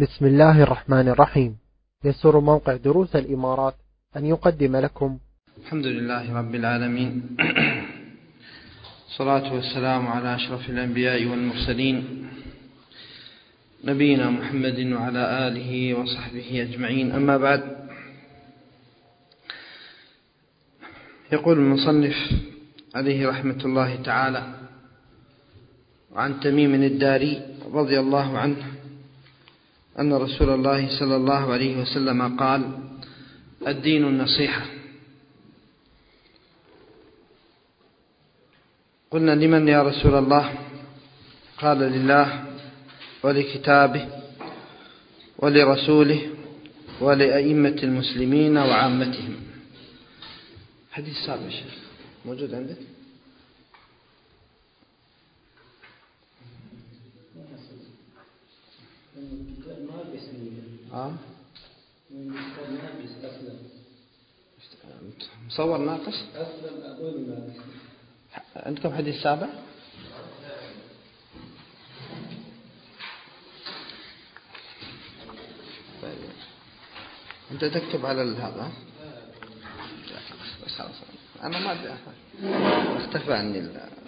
بسم الله الرحمن الرحيم. يسر موقع دروس الإمارات أن يقدم لكم الحمد لله رب العالمين، الصلاة والسلام على أشرف الأنبياء والمرسلين نبينا محمد وعلى آله وصحبه أجمعين. أما بعد، يقول المصنف عليه رحمة الله تعالى: وعن تميم الداري رضي الله عنه أن رسول الله صلى الله عليه وسلم قال: الدين النصيحة. قلنا: لمن يا رسول الله؟ قال: لله ولكتابه ولرسوله ولأئمة المسلمين وعامتهم. حديث سابع شيخ موجود عندك؟ مصور ناقص؟ عندكم حديث سابع؟ طيب. أنت تكتب على هذا؟ بس خلاص، أنا ما اختفى عني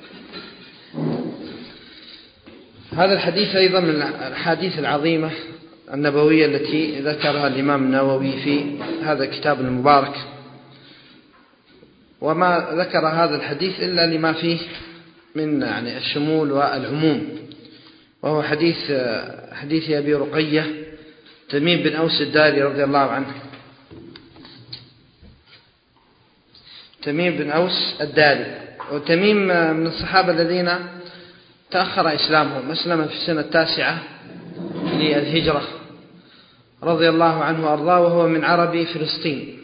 هذا الحديث. أيضا من الحديث العظيمة النبوية التي ذكرها الإمام النووي في هذا الكتاب المبارك، وما ذكر هذا الحديث إلا لما فيه من الشمول والعموم، وهو حديث أبي رقية تميم بن أوس الداري رضي الله عنه. تميم بن أوس الداري، وتميم من الصحابة الذين تأخر إسلامهم، أسلم في السنة 9 للهجرة رضي الله عنه وأرضاه، وهو من عربي فلسطين.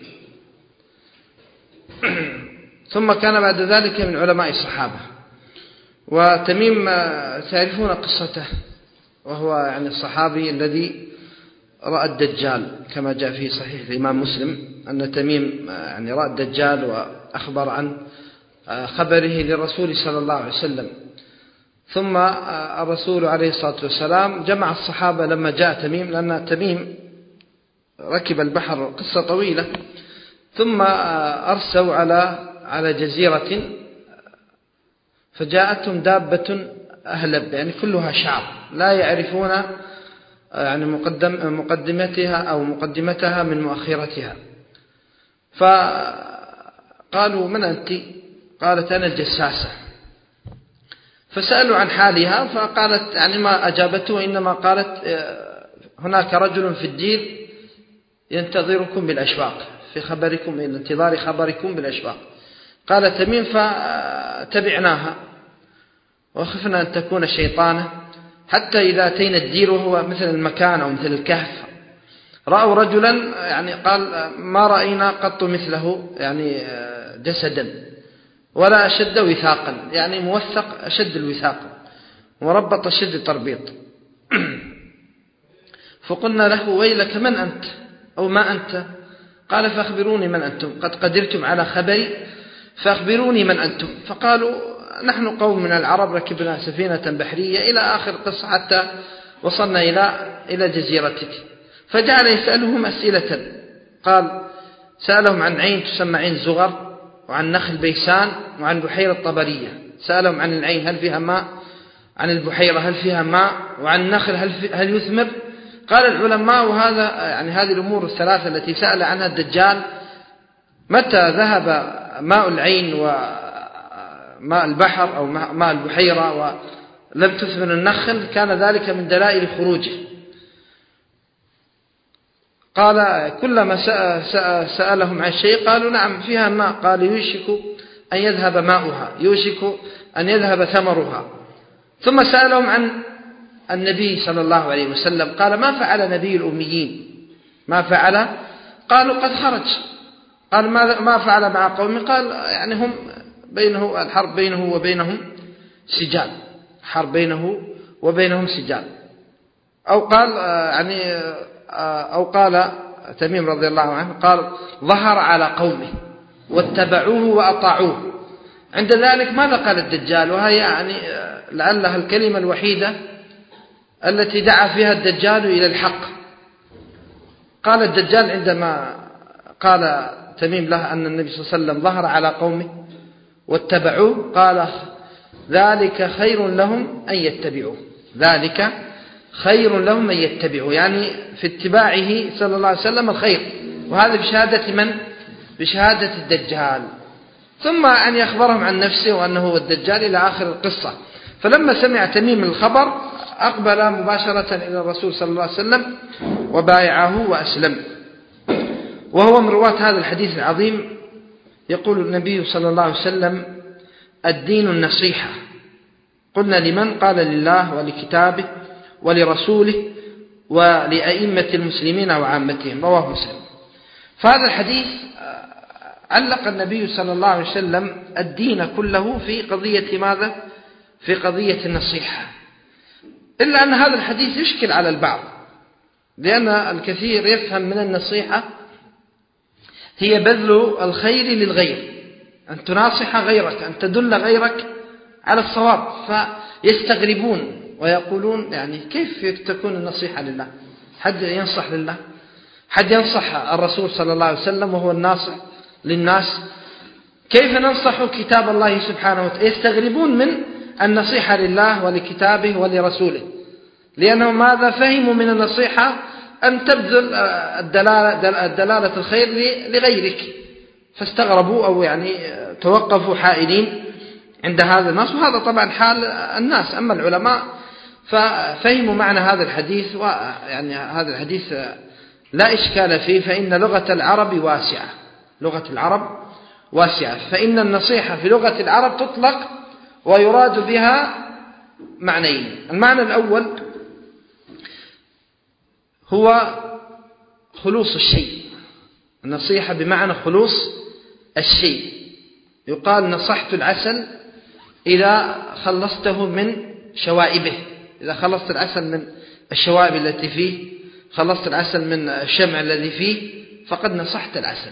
ثم كان بعد ذلك من علماء الصحابة. وتميم تعرفون قصته، وهو الصحابي الذي رأى الدجال، كما جاء في صحيح الإمام مسلم أن تميم رأى الدجال وأخبر عن خبره للرسول صلى الله عليه وسلم. ثم الرسول عليه الصلاة والسلام جمع الصحابة لما جاء تميم، لأن تميم ركب البحر قصة طويلة، ثم أرسوا على جزيرة، فجاءتهم دابة أهلب، كلها شعر، لا يعرفون مقدمتها أو مقدمتها من مؤخرتها. فقالوا: من أنت؟ قالت: أنا الجساسة. فسألوا عن حالها، فقالت ما أجابته، إنما قالت: هناك رجل في الدير ينتظركم بالأشواق، في خبركم، انتظار خبركم بالأشواق. قال تميم: فتبعناها وخفنا أن تكون شيطانة، حتى إذا أتينا الدير وهو مثل المكان أو مثل الكهف، رأوا رجلا قال: ما رأينا قط مثله جسدا ولا أشد وثاقا، موثق أشد الوثاق، وربط أشد التربيط. فقلنا له: ويلك، من أنت أو ما أنت؟ قال: فأخبروني من أنتم، قد قدرتم على خبري، فأخبروني من أنتم. فقالوا: نحن قوم من العرب ركبنا سفينة بحرية، إلى آخر القصة حتى وصلنا إلى جزيرتك. فجعل يسألهم أسئلة. قال: سألهم عن عين تسمى عين زغر، وعن نخل بيسان، وعن بحيرة طبرية. سألهم عن العين هل فيها ماء، عن البحيرة هل فيها ماء، وعن النخل هل يثمر. قال العلماء: وهذا هذه الأمور الثلاثة التي سأل عنها الدجال، متى ذهب ماء العين وماء البحر أو ماء البحيرة ولم تثمر النخل، كان ذلك من دلائل خروجه. قال: كلما سألهم عن شيء قالوا: نعم فيها ماء. قال: يوشك أن يذهب ماؤها، يوشك أن يذهب ثمرها. ثم سألهم عن النبي صلى الله عليه وسلم. قال: ما فعل نبي الأميين؟ ما فعل؟ قالوا: قد خرج. قال: ما فعل مع قومه؟ قال: هم الحرب بينه وبينهم سجال، حرب بينه وبينهم سجال. أو قال تميم رضي الله عنه، قال: ظهر على قومه واتبعوه وأطاعوه. عند ذلك ماذا قال الدجال؟ وهي لعلها الكلمة الوحيدة التي دعا فيها الدجال إلى الحق، قال الدجال عندما قال تميم له أن النبي صلى الله عليه وسلم ظهر على قومه واتبعوه، قال ذلك خير لهم أن يتبعوه، ذلك خير لهم أن يتبعوه، يعني في اتباعه صلى الله عليه وسلم الخير. وهذا بشهادة من؟ بشهادة الدجال. ثم أن يخبرهم عن نفسه وأنه هو الدجال إلى آخر القصة. فلما سمع تميم الخبر أقبل مباشرة إلى الرسول صلى الله عليه وسلم وبايعه وأسلم. وهو من رواة هذا الحديث العظيم. يقول النبي صلى الله عليه وسلم: الدين النصيحة. قلنا لمن؟ قال لله ولكتابه ولرسوله ولأئمة المسلمين وعامتهم. رواه مسلم. فهذا الحديث علق النبي صلى الله عليه وسلم الدين كله في قضية ماذا؟ في قضية النصيحة. إلا أن هذا الحديث يشكل على البعض، لأن الكثير يفهم من النصيحة هي بذل الخير للغير، أن تناصح غيرك، أن تدل غيرك على الصواب. فيستغربون ويقولون يعني كيف تكون النصيحة لله؟ حد ينصح لله؟ حد ينصح الرسول صلى الله عليه وسلم وهو الناصح للناس؟ كيف ننصح كتاب الله سبحانه وتعالى؟ يستغربون من النصيحة لله ولكتابه ولرسوله، لأنهم ماذا فهموا من النصيحة؟ أن تبذل الدلالة الخير لغيرك، فاستغربوا أو يعني توقفوا حائلين عند هذا النص. وهذا طبعا حال الناس. أما العلماء ففهموا معنى هذا الحديث، ويعني هذا الحديث لا إشكال فيه، فإن لغة العرب واسعة، لغة العرب واسعة، فإن النصيحة في لغة العرب تطلق ويراد بها معنيين. المعنى الأول هو خلوص الشيء، النصيحة بمعنى خلوص الشيء. يقال نصحت العسل إذا خلصته من شوائبه، إذا خلصت العسل من الشوائب التي فيه، خلصت العسل من الشمع الذي فيه، فقد نصحت العسل.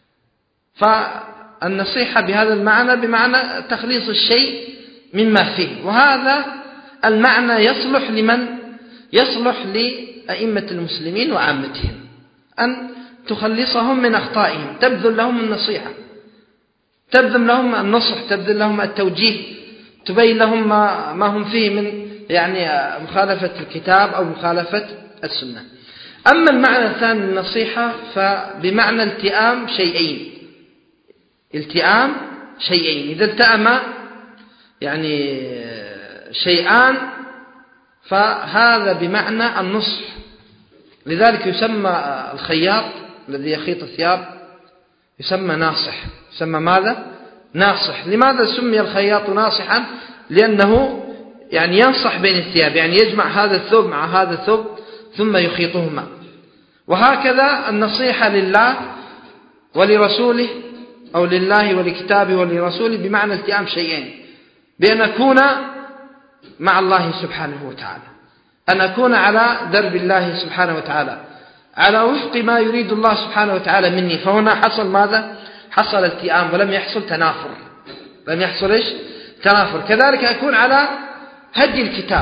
فالنصيحة بهذا المعنى بمعنى تخليص الشيء مما فيه. وهذا المعنى يصلح لمن؟ يصلح لأئمة المسلمين وعامتهم، أن تخلصهم من أخطائهم، تبذل لهم النصيحة، تبذل لهم النصح، تبذل لهم التوجيه، تبين لهم ما هم فيه من يعني مخالفة الكتاب أو مخالفة السنة. أما المعنى الثاني للنصيحة فبمعنى التئام شيئين، التئام شيئين. إذا التأم يعني شيئان فهذا بمعنى النصح. لذلك يسمى الخياط الذي يخيط الثياب يسمى ناصح. يسمى ماذا؟ ناصح. لماذا سمي الخياط ناصحا؟ لأنه يعني ينصح بين الثياب، يعني يجمع هذا الثوب مع هذا الثوب ثم يخيطهما. وهكذا النصيحة لله ولرسوله، أو لله ولكتابه ولرسوله، بمعنى التئام شيئين: بأن أكون مع الله سبحانه وتعالى، أن أكون على درب الله سبحانه وتعالى، على وفق ما يريد الله سبحانه وتعالى مني. فهنا حصل ماذا؟ حصل التئام ولم يحصل تنافر، لم يحصل إيش؟ تنافر. كذلك أكون على هدي الكتاب،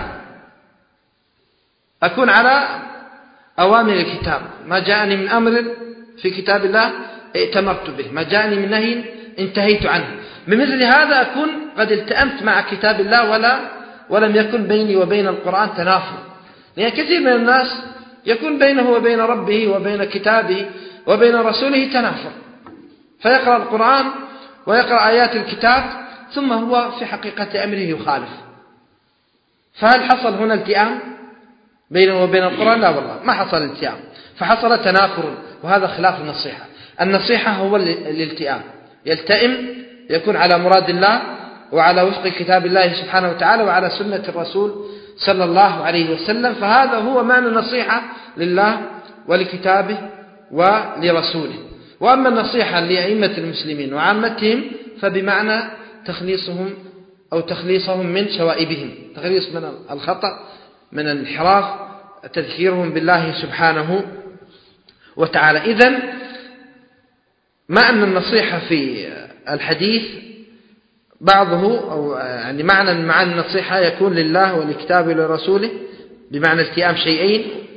أكون على أوامر الكتاب، ما جاءني من أمر في كتاب الله ائتمرت به، ما جاءني من نهي انتهيت عنه. بمثل هذا أكون قد التأمت مع كتاب الله ولم يكن بيني وبين القرآن تنافر. لأن كثير من الناس يكون بينه وبين ربه وبين كتابه وبين رسوله تنافر، فيقرأ القرآن ويقرأ آيات الكتاب ثم هو في حقيقة أمره يخالف. فهل حصل هنا التئام بينه وبين القرآن؟ لا والله، ما حصل التئام، فحصل تنافر، وهذا خلاف النصيحة. النصيحة هو الالتئام، يلتئم، يكون على مراد الله وعلى وفق كتاب الله سبحانه وتعالى وعلى سنة الرسول صلى الله عليه وسلم. فهذا هو معنى النصيحة لله ولكتابه ولرسوله. وأما النصيحة لأئمة المسلمين وعامتهم فبمعنى تخليصهم أو تخليصهم من شوائبهم، تخليص من الخطأ، من الانحراف، تذكيرهم بالله سبحانه وتعالى. إذن مع أن النصيحة في الحديث بعضه أو يعني معنى النصيحة يكون لله ولكتابه ولرسوله بمعنى التئام شيئين،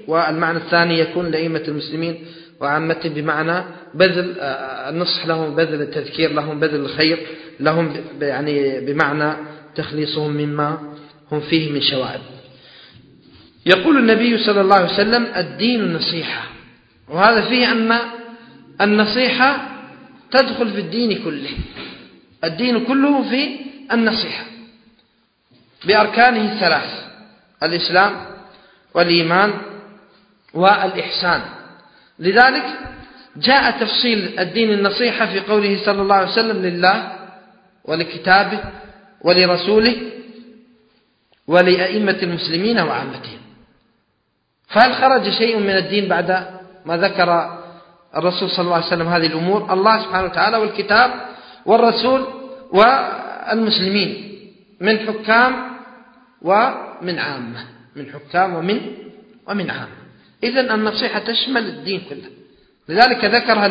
والمعنى الثاني يكون لأئمة المسلمين وعامتهم بمعنى بذل النصح لهم، بذل التذكير لهم، بذل الخير لهم، يعني بمعنى تخليصهم مما هم فيه من شوائب. يقول النبي صلى الله عليه وسلم: الدين النصيحة. وهذا فيه أن النصيحة تدخل في الدين كله، الدين كله في النصيحة بأركانه الثلاث: الإسلام والإيمان والإحسان. لذلك جاء تفصيل الدين النصيحة في قوله صلى الله عليه وسلم: لله ولكتابه ولرسوله ولأئمة المسلمين وعامتهم. فهل خرج شيء من الدين بعد ما ذكر الرسول صلى الله عليه وسلم هذه الأمور؟ الله سبحانه وتعالى والكتاب والرسول والمسلمين من حكام ومن عامة، من حكام ومن عامة. إذن النصيحة تشمل الدين كله. لذلك ذكر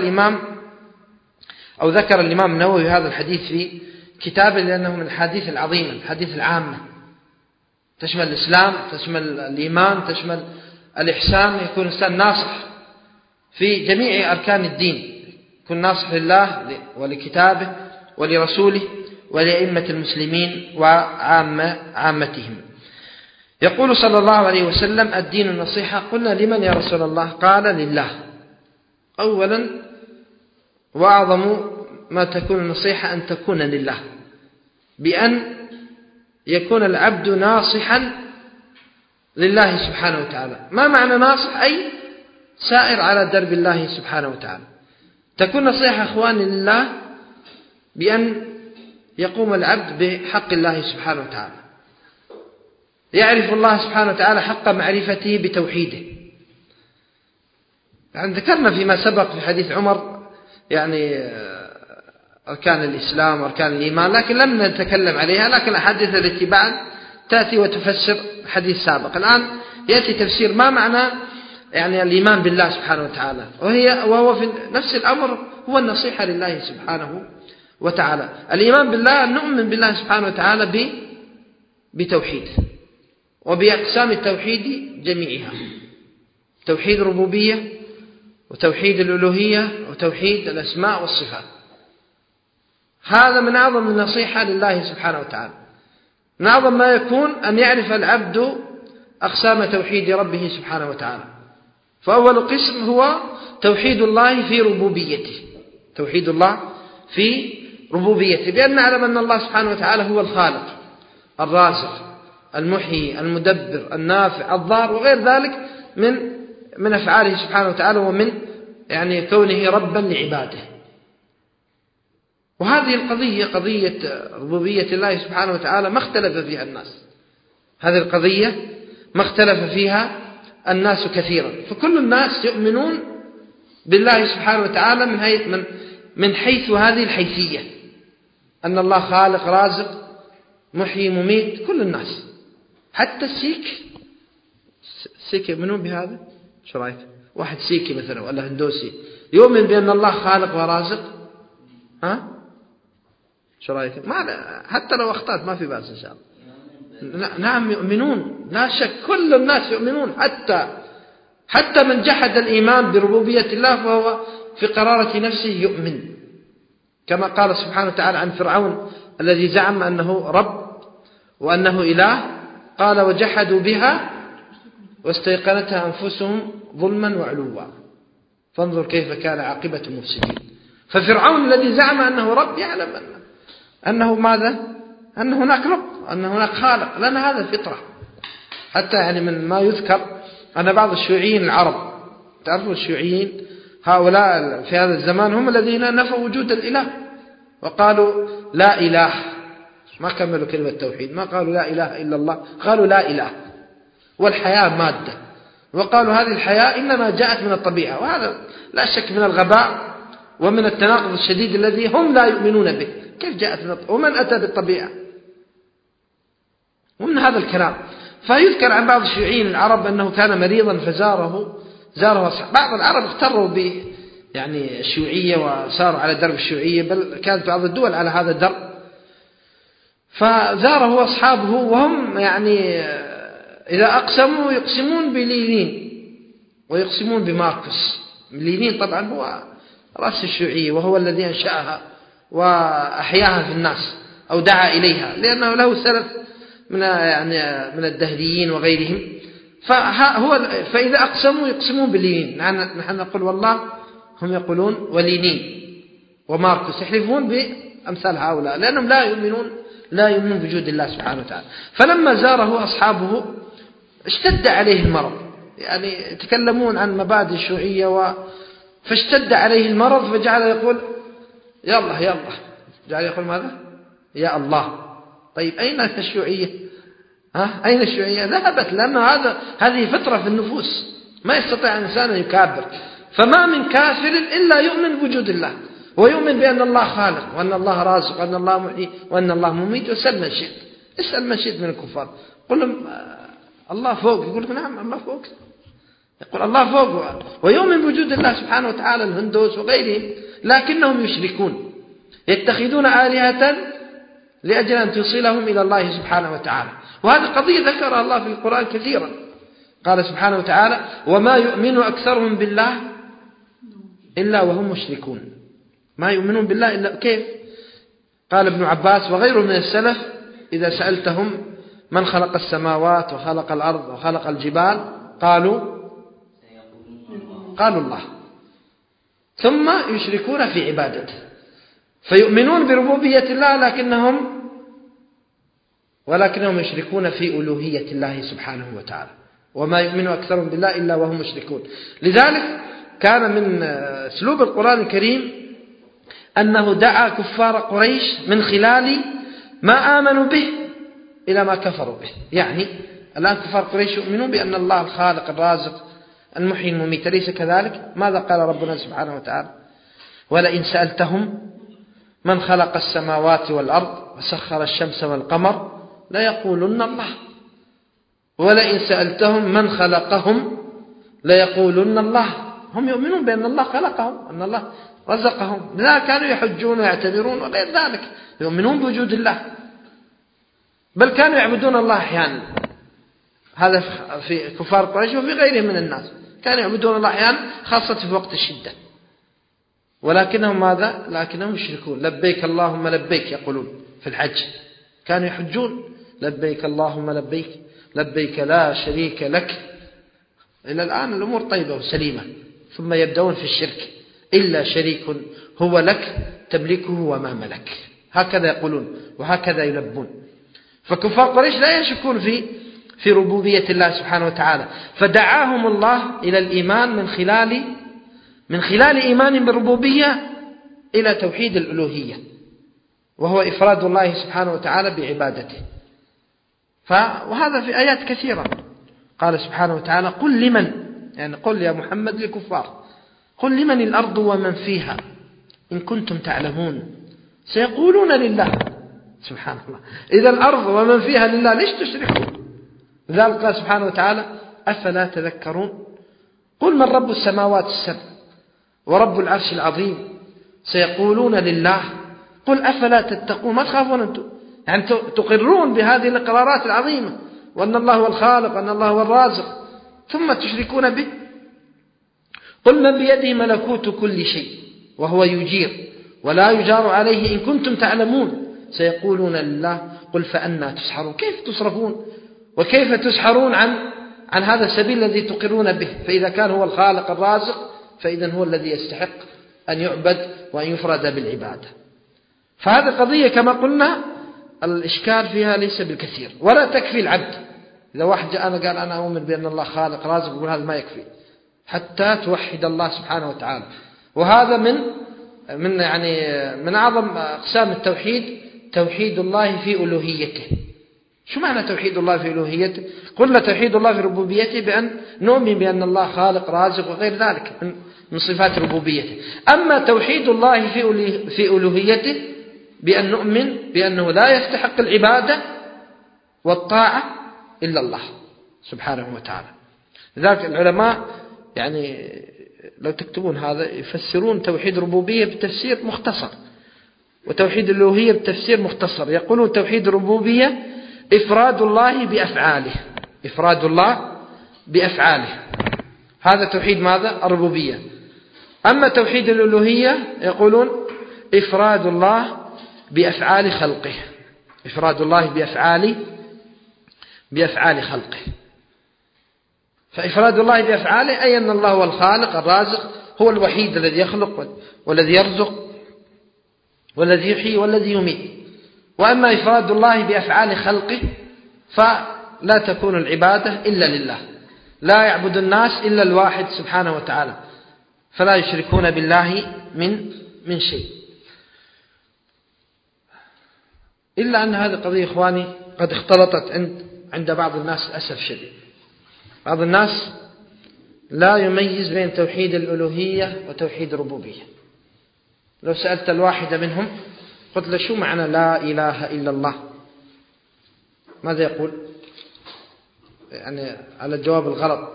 الإمام النووي هذا الحديث في كتابه، لأنه من الحديث العظيمة، الحديث العامة، تشمل الإسلام، تشمل الإيمان، تشمل الإحسان. يكون الإنسان ناصح في جميع أركان الدين، يكون ناصح لله ولكتابه ولرسوله ولأئمة المسلمين وعامتهم. يقول صلى الله عليه وسلم: الدين النصيحة. قلنا: لمن يا رسول الله؟ قال: لله. أولا وأعظم ما تكون النصيحة أن تكون لله، بأن يكون العبد ناصحا لله سبحانه وتعالى. ما معنى ناصح؟ أي سائر على درب الله سبحانه وتعالى. تكون نصيحة أخواني لله بأن يقوم العبد بحق الله سبحانه وتعالى، يعرف الله سبحانه وتعالى حق معرفته بتوحيده. يعني ذكرنا فيما سبق في حديث عمر يعني أركان الإسلام وأركان الإيمان، لكن لم نتكلم عليها، لكن الأحاديث التي بعد تأتي وتفسر حديث سابق. الآن يأتي تفسير ما معنى يعني الإيمان بالله سبحانه وتعالى، وهو في نفس الأمر هو النصيحة لله سبحانه وتعالى. الإيمان بالله أن نؤمن بالله سبحانه وتعالى بتوحيده وبأقسام التوحيد جميعها: توحيد الربوبية وتوحيد الألوهية وتوحيد الأسماء والصفات. هذا من أعظم النصيحة لله سبحانه وتعالى. من أعظم ما يكون أن يعرف العبد أقسام توحيد ربه سبحانه وتعالى. فأول قسم هو توحيد الله في ربوبيته، توحيد الله في ربوبيته، بأن نعلم أن الله سبحانه وتعالى هو الخالق الرازق المحيي المدبر النافع الضار وغير ذلك من أفعاله سبحانه وتعالى، ومن يعني كونه ربا لعباده. وهذه القضية قضية ربوبية الله سبحانه وتعالى ما اختلف فيها الناس، هذه القضية ما اختلف فيها الناس كثيرا. فكل الناس يؤمنون بالله سبحانه وتعالى من حيث هذه الحيثية، أن الله خالق رازق محيي مميت. كل الناس، حتى السيك يؤمنون بهذا. شو رأيك؟ واحد سيكي مثلا ولا هندوسي يؤمن بأن الله خالق ورازق؟ شو رأيك؟ حتى لو أخطأت ما في بأس إن شاء الله. نعم يؤمنون، لا شك، كل الناس يؤمنون، حتى من جحد الإيمان بربوبية الله فهو في قرارة نفسه يؤمن، كما قال سبحانه وتعالى عن فرعون الذي زعم أنه رب وأنه إله، قال: وجحدوا بها واستيقنتها أنفسهم ظلما وعلوا فانظر كيف كان عاقبة المفسدين. ففرعون الذي زعم أنه رب يعلم أنه ماذا؟ أن هناك رب، أن هناك خالق، لأن هذا فطرة. حتى يعني من ما يذكر أن بعض الشيوعيين العرب، تعرفوا الشيوعيين هؤلاء في هذا الزمان هم الذين نفوا وجود الإله وقالوا لا إله، ما كملوا كلمة التوحيد، ما قالوا لا إله إلا الله، قالوا لا إله، والحياة مادة، وقالوا هذه الحياة إنما جاءت من الطبيعة. وهذا لا شك من الغباء ومن التناقض الشديد الذي هم لا يؤمنون به. كيف جاءت من الطبيعة؟ ومن أتى بالطبيعة؟ ومن هذا الكلام. فيذكر عن بعض الشيوعيين العرب أنه كان مريضا فزاره أصحاب. بعض العرب اغتروا يعني الشيوعية وساروا على درب الشيوعية، بل كانت بعض الدول على هذا الدرب. فزاره أصحابه وهم يعني إذا أقسموا يقسمون باليمين، ويقسمون بماركس. لينين طبعا هو رأس الشيوعية، وهو الذي أنشأها وأحياها في الناس أو دعا إليها، لأنه له سلف من الدهريين وغيرهم. فإذا أقسموا يقسمون باللينين، نحن نقول والله، هم يقولون ولينين وماركس، يحلفون بأمثال هؤلاء لأنهم لا يؤمنون بوجود الله سبحانه وتعالى. فلما زاره أصحابه اشتد عليه المرض، يعني يتكلمون عن مبادئ الشيوعية فاشتد عليه المرض، فجعل يقول يلا جعل يقول ماذا؟ يا الله. طيب أين الشيوعية؟ أين الشيوعية؟ ذهبت، لأن هذه فطرة في النفوس، ما يستطيع الإنسان أن يكابر. فما من كافر إلا يؤمن بوجود الله، ويؤمن بأن الله خالق، وأن الله رازق، وأن الله محيي، وأن الله مميت. وسل من شئت، اسأل من شئت من الكفار، قل لهم الله فوق، يقول لك نعم الله فوق، يقول الله فوق، ويؤمن بوجود الله سبحانه وتعالى، الهندوس وغيرهم. لكنهم يشركون، يتخذون آلهة لأجل أن توصلهم إلى الله سبحانه وتعالى. وهذه قضية ذكرها الله في القرآن كثيرا. قال سبحانه وتعالى: وما يؤمن أكثرهم بالله إلا وهم مشركون. ما يؤمنون بالله إلا كيف؟ قال ابن عباس وغيره من السلف: إذا سألتهم من خلق السماوات وخلق الأرض وخلق الجبال قالوا الله، ثم يشركون في عبادته. فيؤمنون بربوبية الله ولكنهم يشركون في ألوهية الله سبحانه وتعالى. وما يؤمن أكثرهم بالله إلا وهم مشركون. لذلك كان من أسلوب القرآن الكريم أنه دعا كفار قريش من خلال ما آمنوا به إلى ما كفروا به. يعني الآن كفار قريش يؤمنون بأن الله الخالق الرازق المحيي المميت، ليس كذلك؟ ماذا قال ربنا سبحانه وتعالى؟ ولئن سألتهم من خلق السماوات والأرض وسخر الشمس والقمر ليقولن الله. ولئن سألتهم من خلقهم ليقولن الله. هم يؤمنون بأن الله خلقهم، أن الله رزقهم، لا كانوا يحجون ويعتبرون وغير ذلك، يؤمنون بوجود الله، بل كانوا يعبدون الله أحيانا. هذا في كفار قريش وفي غيرهم من الناس، كانوا يعبدون الله أحيانا خاصة في وقت الشدة. ولكنهم ماذا؟ لكنهم يشركون. لبيك اللهم لبيك يقولون في الحج، كانوا يحجون لبيك اللهم لبيك لبيك لا شريك لك. إلى الآن الأمور طيبة وسليمة، ثم يبدأون في الشرك: إلا شريك هو لك تملكه وما ملك. هكذا يقولون وهكذا يلبون. فكفار قريش لا يشكون في ربوبية الله سبحانه وتعالى، فدعاهم الله إلى الإيمان من خلال إيمان بالربوبية إلى توحيد الألوهية، وهو إفراد الله سبحانه وتعالى بعبادته. وهذا في آيات كثيرة. قال سبحانه وتعالى: قل لمن، يعني قل يا محمد للكفار، قل لمن الأرض ومن فيها إن كنتم تعلمون سيقولون لله. سبحان الله، إذا الأرض ومن فيها لله، ليش تشركون؟ لذلك قال سبحانه وتعالى: أفلا تذكرون؟ قل من رب السماوات السبع ورب العرش العظيم سيقولون لله. قل أفلا تتقون؟ ما تخافون أنتم؟ يعني تقرون بهذه الإقرارات العظيمة، وأن الله هو الخالق وأن الله هو الرازق، ثم تشركون به. قل من بيده ملكوت كل شيء وهو يجير ولا يجار عليه إن كنتم تعلمون سيقولون لله. قل فأنى تسحرون؟ كيف تصرفون وكيف تسحرون عن هذا السبيل الذي تقرون به؟ فإذا كان هو الخالق الرازق فإذا هو الذي يستحق أن يعبد وأن يفرد بالعبادة. فهذه قضية كما قلنا الإشكال فيها ليس بالكثير، ولا تكفي العبد. إذا واحد جاء قال أنا أؤمن بأن الله خالق رازق، يقول هذا ما يكفي حتى توحد الله سبحانه وتعالى. وهذا من أعظم أقسام التوحيد، توحيد الله في ألوهيته. شو معنى توحيد الله في ألوهيته؟ قلنا توحيد الله في ربوبيته بأن نؤمن بأن الله خالق رازق وغير ذلك من صفات ربوبيته. أما توحيد الله في ألوهيته بأن نؤمن بأنه لا يستحق العبادة والطاعة إلا الله سبحانه وتعالى. لذلك العلماء يعني لو تكتبون هذا يفسرون توحيد الربوبية بتفسير مختصر، وتوحيد الألوهية بتفسير مختصر. يقولون توحيد الربوبية إفراد الله بأفعاله، إفراد الله بأفعاله، هذا توحيد ماذا؟ الربوبية. أما توحيد الألوهية يقولون إفراد الله بأفعال خلقه، إفراد الله بأفعال خلقه. فإفراد الله بأفعاله أي أن الله هو الخالق الرازق، هو الوحيد الذي يخلق والذي يرزق والذي يحيي والذي يميت. وأما إفراد الله بأفعال خلقه فلا تكون العبادة إلا لله، لا يعبد الناس إلا الواحد سبحانه وتعالى، فلا يشركون بالله من شيء. إلا أن هذه القضية إخواني قد اختلطت عند بعض الناس للأسف الشديد. بعض الناس لا يميز بين توحيد الألوهية وتوحيد الربوبية. لو سألت الواحد منهم قلت له شو معنى لا إله إلا الله، ماذا يقول؟ يعني على الجواب الغلط،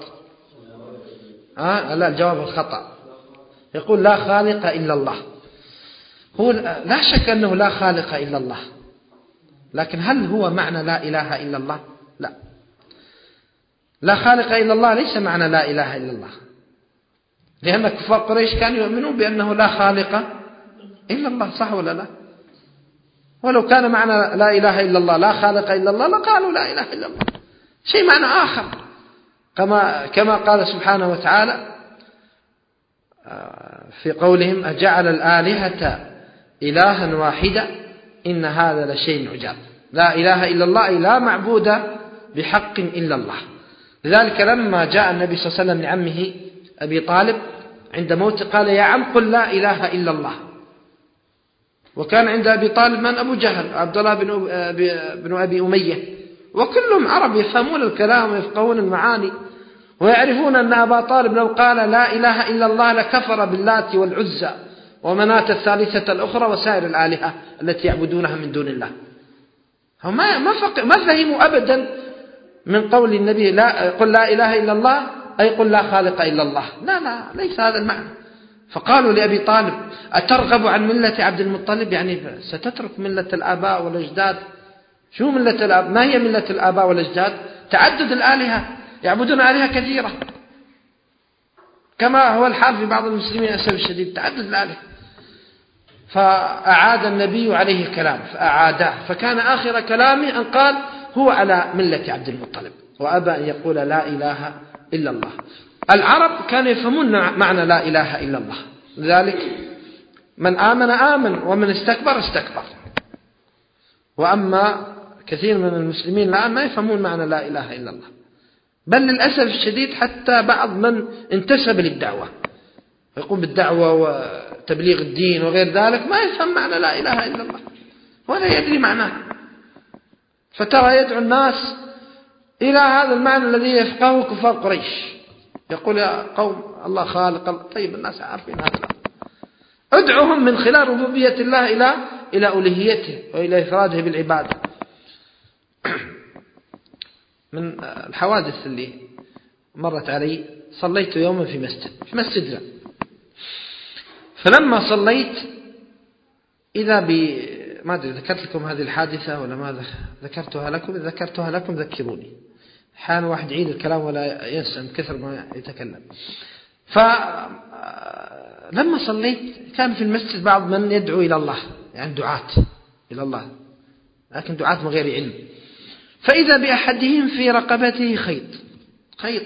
على الجواب الخطأ، يقول لا خالق إلا الله. هو لا شك أنه لا خالق إلا الله، لكن هل هو معنى لا إله إلا الله؟ لا، لا خالق إلا الله ليس معنى لا إله إلا الله، لأن كفار قريش كانوا يؤمنون بأنه لا خالق إلا الله، صح ولا لا؟ ولو كان معنى لا إله إلا الله لا خالق إلا الله لقالوا لا إله إلا الله، شيء معنى آخر، كما قال سبحانه وتعالى في قولهم أجعل الآلهة إلها واحدا إن هذا لشيء عجاب. لا إله إلا الله أي لا معبود بحق إلا الله. لذلك لما جاء النبي صلى الله عليه وسلم لعمه أبي طالب عند موته قال يا عم قل لا إله إلا الله. وكان عند أبي طالب من؟ أبو جهل، عبد الله بن أبي أمية، وكلهم عرب يفهمون الكلام ويفقهون المعاني ويعرفون أن أبا طالب لو قال لا إله إلا الله لكفر باللات والعزى ومناة الثالثة الأخرى وسائر الآلهة التي يعبدونها من دون الله. هم ما فهموا أبدا من قول النبي لا قل لا إله إلا الله أي قل لا خالق إلا الله، لا ليس هذا المعنى. فقالوا لأبي طالب أترغب عن ملة عبد المطلب، يعني ستترك ملة الآباء والأجداد. شو ملة الآباء؟ ما هي ملة الآباء والأجداد؟ تعدد الآلهة، يعبدون آلهة كثيرة كما هو الحال في بعض المسلمين للأسف الشديد، تعدد الآلهة. فأعاد النبي عليه الكلام فأعاده، فكان آخر كلامه أن قال هو على ملة عبد المطلب، وأبى أن يقول لا إله إلا الله. العرب كانوا يفهمون معنى لا إله إلا الله، لذلك من آمن آمن ومن استكبر استكبر. وأما كثير من المسلمين الآن ما يفهمون معنى لا إله إلا الله، بل للأسف الشديد حتى بعض من انتسب للدعوة يقوم بالدعوة وتبليغ الدين وغير ذلك ما يفهم معنى لا إله إلا الله ولا يدري معناه، فترى يدعو الناس إلى هذا المعنى الذي يفقهه كفار قريش، يقول يا قوم الله خالق الله. طيب الناس عارفين هذا، ادعوهم من خلال ربوبية الله إلى ألوهيته وإلى إفراده بالعبادة. من الحوادث اللي مرت علي، صليت يوما في مسجد فلما صليت إذا ما أدري ذكرت لكم هذه الحادثة ولا ما ذكرتها لكم، إذا ذكرتها لكم ذكروني، حان واحد يعيد الكلام ولا ينسى من كثر ما يتكلم. فلما صليت كان في المسجد بعض من يدعو إلى الله، يعني دعاة إلى الله لكن دعاة من غير علم، فإذا بأحدهم في رقبته خيط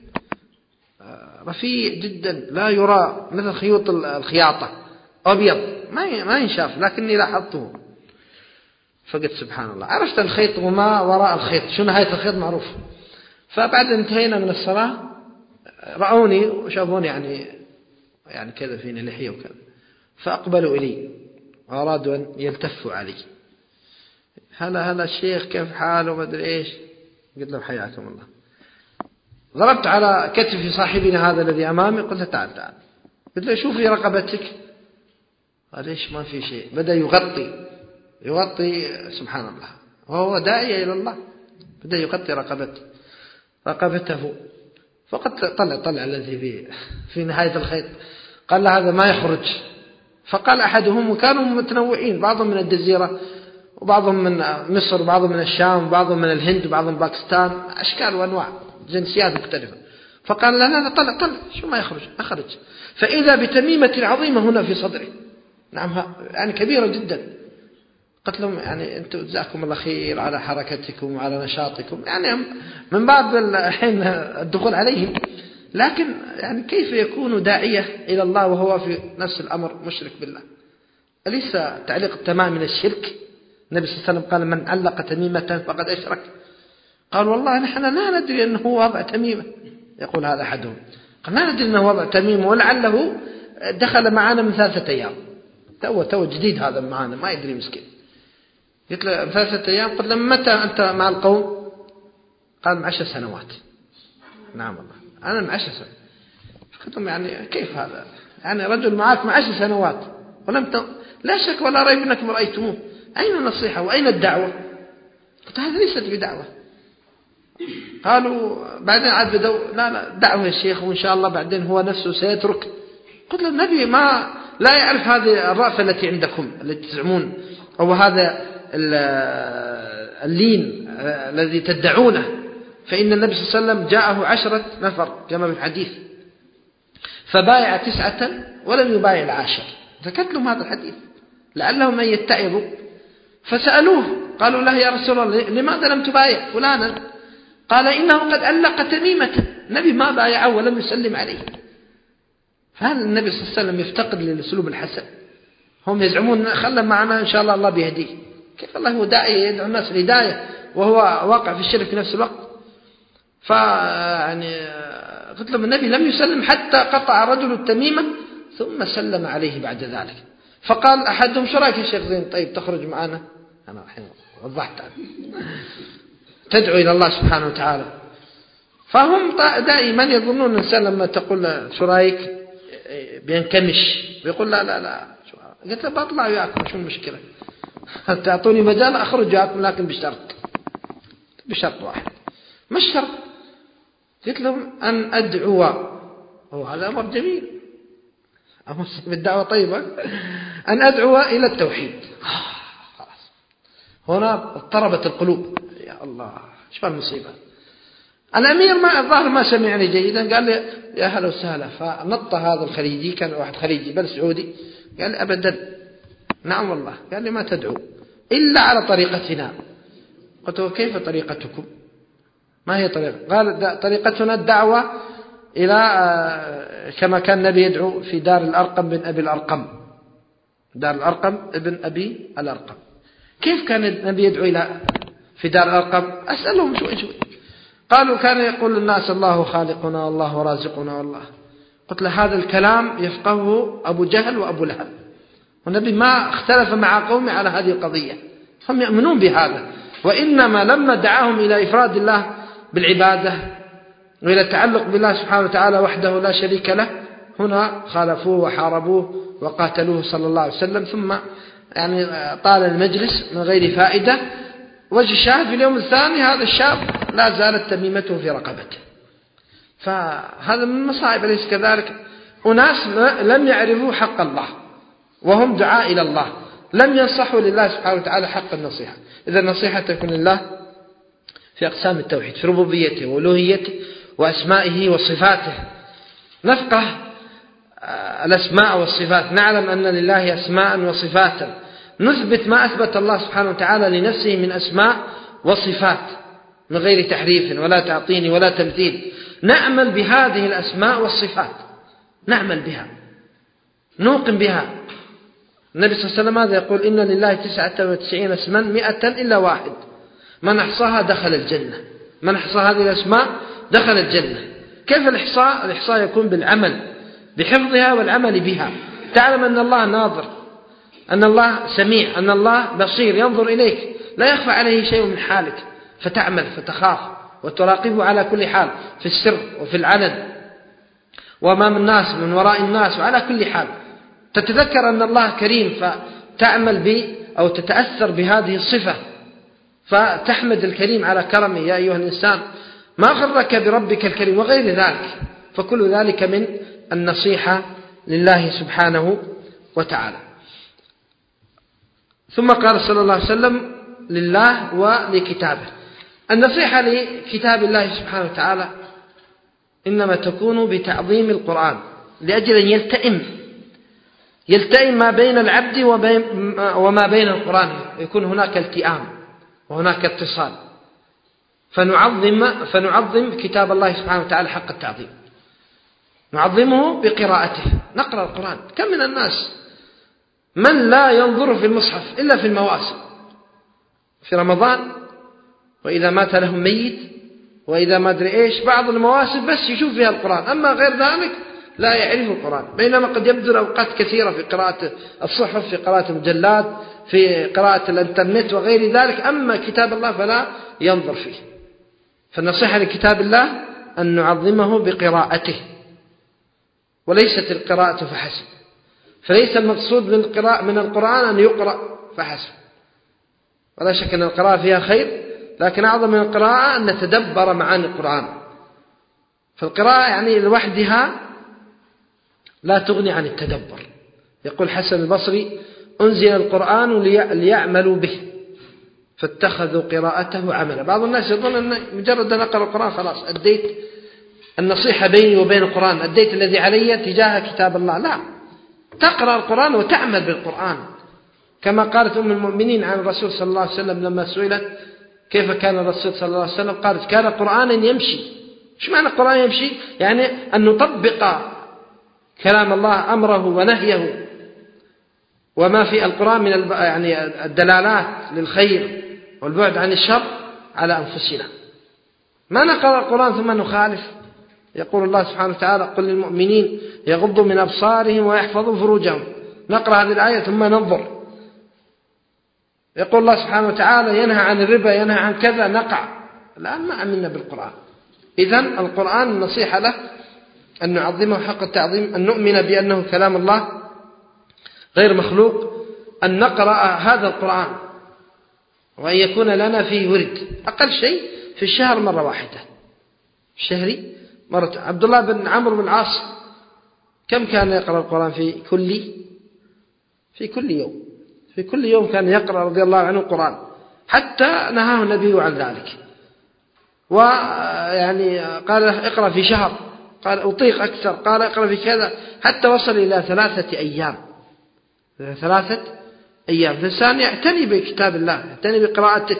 رفيع جدا لا يرى، مثل خيوط الخياطة، أبيض ما ينشاف، لكني لاحظته فقلت سبحان الله. عرفت الخيط وما وراء الخيط، شو نهاية الخيط معروف. فبعد انتهينا من الصلاة رأوني وشافوني يعني كذا فيني لحية وكذا، فأقبلوا إلي وأرادوا أن يلتفوا علي، هلا الشيخ كيف حاله ما أدري إيش. قلت لهم حياكم الله. ضربت على كتف صاحبنا هذا الذي أمامي، قلت له تعال قلت له شو في رقبتك؟ قال إيش ما في شيء. بدأ يغطي سبحان الله، وهو داعية إلى الله، بدأ يغطي رقبته. فقد طلع الذي في نهاية الخيط، قال له هذا ما يخرج. فقال أحدهم، وكانوا متنوعين، بعضهم من الجزيرة وبعضهم من مصر وبعضهم من الشام وبعضهم من الهند وبعضهم من باكستان، أشكال وأنواع جنسيات مختلفة. فقال لا لا لا طلع شو ما يخرج. أخرج فإذا بتميمة عظيمة هنا في صدره، نعم يعني كبيرة جدا. قلت لهم يعني أنتم جزاكم الله خير على حركتكم وعلى نشاطكم، يعني من باب الحين الدخول عليهم، لكن يعني كيف يكون داعية إلى الله وهو في نفس الأمر مشرك بالله؟ أليس تعليق التمام من الشرك؟ النبي صلى الله عليه وسلم قال من علق تميمة فقد أشرك. قال والله نحن لا ندري أنه وضع تميمة. يقول هذا أحدهم، قال لا ندري أنه وضع تميمة ولعله دخل معنا من 3 أيام، تو جديد هذا معنا ما يدري مسكين. قلت له 3 أيام. قلت له متى أنت مع القوم؟ قال من 10 سنوات. نعم والله أنا من 10 سنوات. قلت لهم يعني كيف هذا؟ يعني رجل معك من 10 سنوات لا شك ولا ريب أنكم رأيتموه، أين النصيحة وأين الدعوة؟ قلت هذا ليست بدعوة. قالوا بعدين عاد بدوا لا دعوة يا شيخ وإن شاء الله بعدين هو نفسه سيترك. قلت له النبي ما لا يعرف هذه الرأفة التي عندكم التي تزعمون، أو هذا اللين الذي تدعونه. فإن النبي صلى الله عليه وسلم جاءه 10 نفر كما في الحديث فبايع 9 ولم يبايع 10. ذكرت لهم هذا الحديث لعلهم أن يتعظوا، فسألوه قالوا له يا رسول الله لماذا لم تبايع فلانا؟ قال إنه قد علق تميمة. النبي ما بايعه ولم يسلم عليه. فهل النبي صلى الله عليه وسلم يفتقد للأسلوب الحسن؟ هم يزعمون خلى معنا إن شاء الله بيهديه. كيف الله هو داعي يدعو الناس الهداية وهو واقع في الشرك في نفس الوقت؟ فيعني قلت لهم النبي لم يسلم حتى قطع رجل التميمة ثم سلم عليه بعد ذلك. فقال أحدهم شو رأيك يا شيخ زين؟ طيب تخرج معنا؟ أنا الحين وضحت تدعو إلى الله سبحانه وتعالى. فهم دائما يظنون الإنسان لما تقول شو رأيك بينكمش ويقول لا لا لا. قلت له بطلع وياكم شو المشكلة؟ تعطوني مجال أخرج وياكم لكن بشرط واحد. ما الشرط؟ قلت لهم أن أدعو. هذا أمر جميل، بالدعوة طيبة. أن أدعو إلى التوحيد. خلاص هنا اضطربت القلوب. يا الله شو المصيبة. الأمير ما الظاهر ما سمعني جيدا، قال لي يا هلا وسهلا. فنط هذا الخليجي، كان واحد خليجي بل سعودي، قال لي أبدا. نعم والله. قال لي ما تدعو إلا على طريقتنا. قلت له كيف طريقتكم؟ ما هي طريقة؟ قال طريقتنا الدعوة إلى كما كان النبي يدعو في دار الأرقم بن أبي الأرقم. دار الأرقم ابن أبي الأرقم. كيف كان النبي يدعو إلى في دار الأرقم؟ أسألهم شوي. قالوا كان يقول الناس الله خالقنا والله رازقنا والله. قلت له هذا الكلام يفقهه أبو جهل وأبو لهب، والنبي ما اختلف مع قومه على هذه القضية، هم يؤمنون بهذا. وإنما لما دعاهم إلى إفراد الله بالعبادة وإلى التعلق بالله سبحانه وتعالى وحده لا شريك له، هنا خالفوه وحاربوه وقاتلوه صلى الله عليه وسلم. ثم يعني طال المجلس من غير فائدة. وجه الشاهد في اليوم الثاني هذا الشاب لا زالت تميمته في رقبته. فهذا من المصائب أليس كذلك؟ أناس لم يعرفوا حق الله وهم دعاء إلى الله، لم ينصحوا لله سبحانه وتعالى حق النصيحة. إذا النصيحة تكون لله في أقسام التوحيد، في ربوبيته وألوهيته وأسمائه وصفاته. نفقه الأسماء والصفات، نعلم أن لله أسماء وصفاتا، نثبت ما أثبت الله سبحانه وتعالى لنفسه من أسماء وصفات من غير تحريف ولا تعطيل ولا تمثيل. نعمل بهذه الأسماء والصفات، نعمل بها، نوقن بها. النبي صلى الله عليه وسلم هذا يقول إن لله 99 اسما 100 إلا واحد، من أحصاها دخل الجنة. من أحصى هذه الأسماء دخل الجنة. كيف الإحصاء؟ الإحصاء يكون بالعمل بحفظها والعمل بها. تعلم أن الله ناظر، أن الله سميع، أن الله بصير ينظر إليك، لا يخفى عليه شيء من حالك، فتعمل فتخاف وتراقبه على كل حال، في السر وفي العلن وأمام الناس من وراء الناس، وعلى كل حال تتذكر أن الله كريم فتعمل أو تتأثر بهذه الصفة، فتحمد الكريم على كرمه. يا أيها الإنسان ما غرك بربك الكريم وغير ذلك. فكل ذلك من النصيحة لله سبحانه وتعالى. ثم قال صلى الله عليه وسلم لله ولكتابه. النصيحة لكتاب الله سبحانه وتعالى إنما تكون بتعظيم القرآن لأجل أن يلتئم ما بين العبد وما بين القرآن، يكون هناك التئام وهناك اتصال، فنعظم كتاب الله سبحانه وتعالى حق التعظيم، نعظمه بقراءته، نقرأ القرآن. كم من الناس من لا ينظر في المصحف إلا في المواسم، في رمضان وإذا مات لهم ميت وإذا ما أدري إيش، بعض المواسم بس يشوف فيها القرآن، أما غير ذلك لا يعرف القرآن، بينما قد يبذل أوقات كثيرة في قراءة الصحف، في قراءة المجلات، في قراءة الانترنت وغير ذلك، أما كتاب الله فلا ينظر فيه. فالنصيحة لكتاب الله أن نعظمه بقراءته وليست القراءة فحسب، فليس المقصود من القرآن أن يقرأ فحسب، ولا شك أن القراءة فيها خير، لكن أعظم من القراءة أن نتدبر معاني القرآن. فالقراءة يعني لوحدها لا تغني عن التدبر. يقول حسن البصري: أنزل القرآن ليعملوا به فاتخذوا قراءته عملا. بعض الناس يظن أن مجرد أن أقرأ القرآن خلاص أديت النصيحة بيني وبين القرآن، أديت الذي علي تجاه كتاب الله. لا، تقرأ القرآن وتعمل بالقرآن، كما قالت أم المؤمنين عن الرسول صلى الله عليه وسلم لما سئلت كيف كان الرسول صلى الله عليه وسلم، قالت: كان قرآنا يمشي. إيش معنى القرآن يمشي؟ يعني أن نطبق كلام الله، أمره ونهيه، وما في القرآن من يعني الدلالات للخير والبعد عن الشر على أنفسنا. ما نقرأ القرآن ثم نخالف. يقول الله سبحانه وتعالى: قل للمؤمنين يغضوا من أبصارهم ويحفظوا فروجهم. نقرأ هذه الآية ثم ننظر. يقول الله سبحانه وتعالى: ينهى عن الربا، ينهى عن كذا، نقع. الآن ما عملنا بالقرآن. إذن القرآن النصيحة له أن نعظمه حق التعظيم، أن نؤمن بأنه كلام الله غير مخلوق، أن نقرأ هذا القرآن، وأن يكون لنا فيه ورد أقل شيء في الشهر مرة واحدة، الشهري مرة. عبد الله بن عمرو بن العاص كم كان يقرأ القرآن في كل يوم؟ في كل يوم كان يقرأ رضي الله عنه القرآن، حتى نهاه النبي عن ذلك، ويعني قال اقرأ في شهر، قال أطيق أكثر، قال اقرأ في كذا، حتى وصل إلى 3 أيام. 3 أيام. فالإنسان يعتني بكتاب الله، يعتني بقراءته.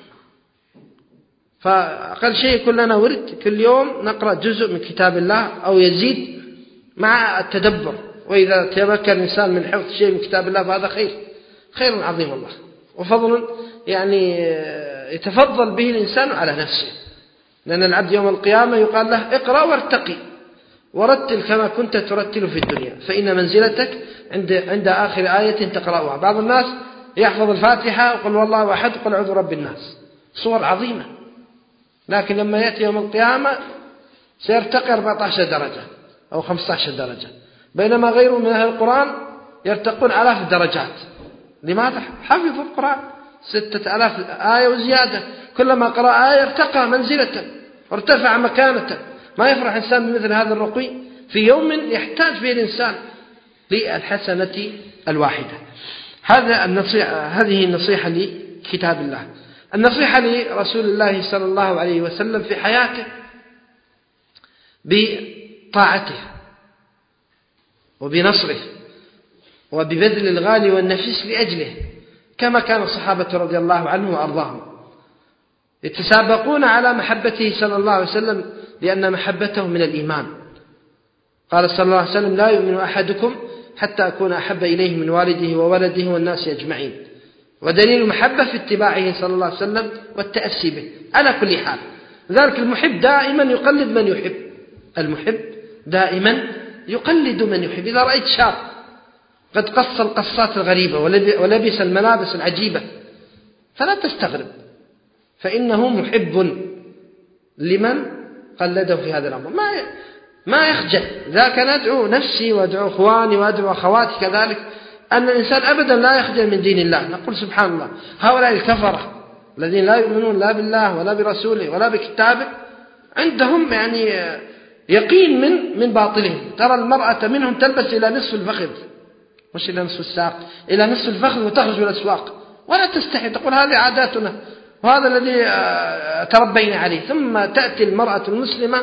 فأقل شيء يكون لنا ورد كل يوم نقرأ جزء من كتاب الله أو يزيد مع التدبر. وإذا تمكن الإنسان من حفظ شيء من كتاب الله فهذا خير عظيم الله، وفضل يعني يتفضل به الإنسان على نفسه، لأن العبد يوم القيامة يقال له: اقرأ وارتقي ورتل كما كنت ترتل في الدنيا، فإن منزلتك عند آخر آية تقرأها. بعض الناس يحفظ الفاتحة وقل والله أحد وقل أعوذ برب الناس، صور عظيمة، لكن لما يأتي يوم القيامة سيرتقي 14 درجة أو 15 درجة، بينما غيره من أهل القرآن يرتقون 1000 درجات. لماذا؟ حفظوا القرآن 6000 آية وزيادة، كلما قرأ آية ارتقى منزلة وارتفع مكانة. ما يفرح إنسان بمثل هذا الرقي في يوم يحتاج فيه الإنسان للحسنة الواحدة. هذه النصيحة لكتاب الله. النصيحة لرسول الله صلى الله عليه وسلم في حياته بطاعته وبنصره وببذل الغالي والنفيس لأجله، كما كان الصحابة رضي الله عنهم وأرضاهم يتسابقون على محبته صلى الله عليه وسلم، لأن محبته من الإيمان. قال صلى الله عليه وسلم: لا يؤمن أحدكم حتى أكون أحب إليه من والده وولده والناس أجمعين. ودليل المحبة في اتباعه صلى الله عليه وسلم والتأسي به على كل حال. لذلك المحب دائما يقلد من يحب، المحب دائما يقلد من يحب. إذا رأيت شاب قد قص القصات الغريبة ولبس الملابس العجيبة فلا تستغرب، فإنه محب لمن قلده في هذا الأمر. ما يخجل. ذاك ندعو نفسي وادعو إخواني وادعو أخواتي كذلك، أن الإنسان أبدا لا يخجل من دين الله. نقول سبحان الله، هؤلاء الكفرة الذين لا يؤمنون لا بالله ولا برسوله ولا بكتابه عندهم يعني يقين من باطلهم. ترى المرأة منهم تلبس إلى نصف الفخذ، مش إلى نصف الساق، إلى نصف الفخذ وتخرج الأسواق ولا تستحي، تقول هذه عاداتنا وهذا الذي تربينا عليه. ثم تأتي المرأة المسلمة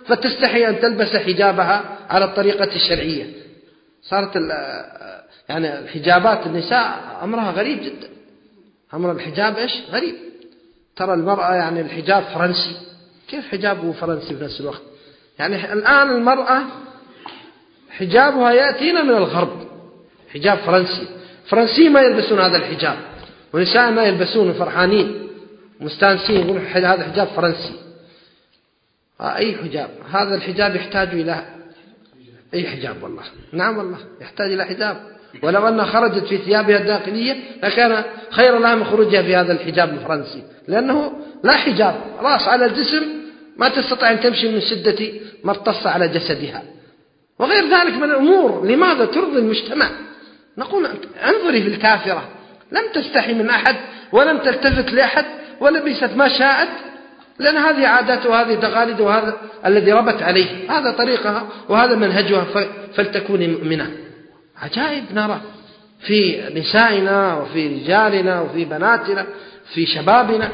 فتستحي أن تلبس حجابها على الطريقة الشرعية. صارت يعني الحجابات النساء أمرها غريب جدا. أمر الحجاب إيش غريب. ترى المرأة يعني الحجاب فرنسي. كيف حجابه فرنسي في نفس الوقت؟ يعني الآن المرأة حجابها يأتينا من الغرب، حجاب فرنسي. فرنسي ما يلبسون هذا الحجاب، ونساء ما يلبسون فرحانين مستانسين يقولون هذا حجاب فرنسي. أي حجاب؟ هذا الحجاب يحتاج إلى أي حجاب والله. نعم والله يحتاج إلى حجاب، ولو أنها خرجت في ثيابها الداخلية لكان خير لها من خروجها في هذا الحجاب الفرنسي، لأنه لا حجاب، رأس على الجسم، ما تستطيع أن تمشي من شدة ما اتص على جسدها، وغير ذلك من الأمور. لماذا ترضي المجتمع؟ نقول انظري في الكافرة، لم تستحي من أحد ولم تلتفت لأحد ولبست ما شاءت، لأن هذه عادات وهذه تقاليد وهذا الذي ربت عليه، هذا طريقها وهذا منهجها، فلتكوني مؤمنة. عجائب نرى في نسائنا وفي رجالنا وفي بناتنا في شبابنا.